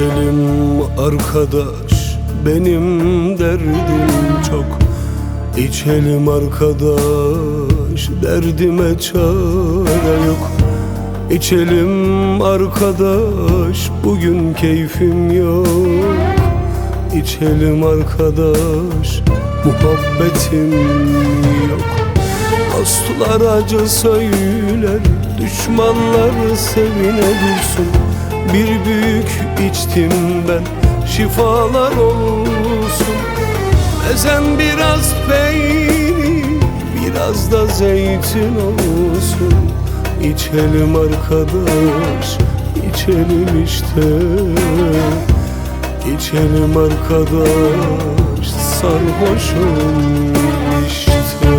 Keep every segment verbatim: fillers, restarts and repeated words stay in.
İçelim arkadaş, benim derdim çok. İçelim arkadaş, derdime çare yok. İçelim arkadaş, bugün keyfim yok. İçelim arkadaş, muhabbetim yok. Dostlar acı söyler, düşmanlar sevine dursun. Bir büyük içtim ben, şifalar olsun. Ezen biraz peynir, biraz da zeytin olsun. İçelim arkadaş, içelim işte. İçelim arkadaş, sarhoşum işte.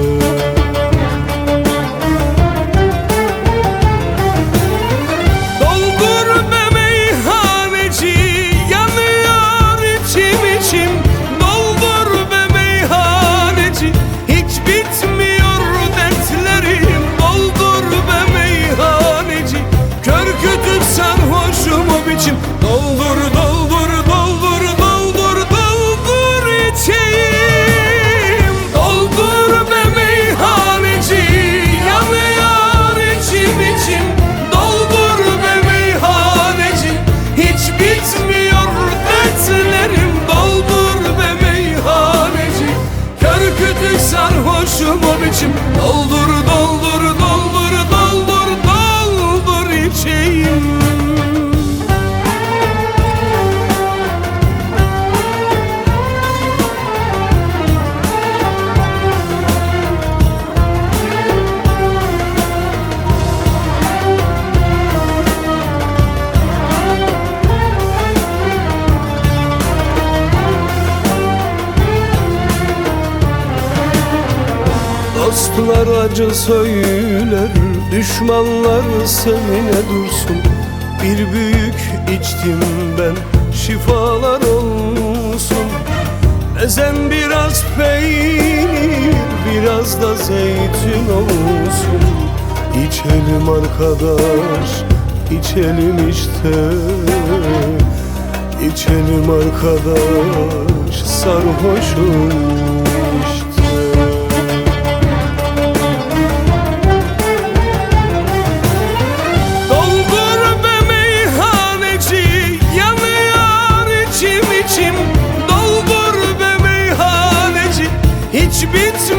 Doldur, doldur, doldur, doldur, doldur içeyim. Doldur be meyhaneci, yanıyor içim içim. Doldur be meyhaneci, hiç bitmiyor dertlerim. Doldur be meyhaneci, kör kütük sarhoşum o biçim. Doldur, doldur, doldur, doldur, doldur içeyim. Dostlar acı söyler, düşmanlar sevine dursun. Bir büyük içtim ben, şifalar olsun. Ezen biraz peynir, biraz da zeytin olsun. İçelim arkadaş, içelim işte. İçelim arkadaş, sarhoşum işte. Hiç bitmiyor